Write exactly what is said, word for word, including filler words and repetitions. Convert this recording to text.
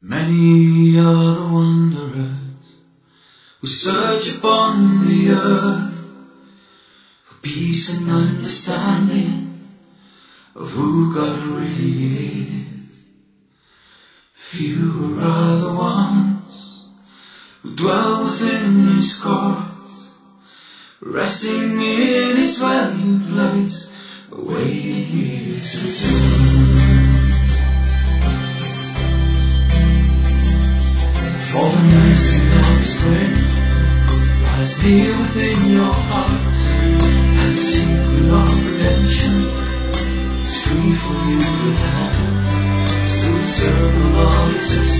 Many are the wanderers who search upon the earth for peace and understanding of who God really is. Fewer are the ones who dwell within His courts, resting in His dwelling place, awaiting His return. For the mercy of His grace lies near within your heart, and the secret of redemption is free for you to have. So the circle of existence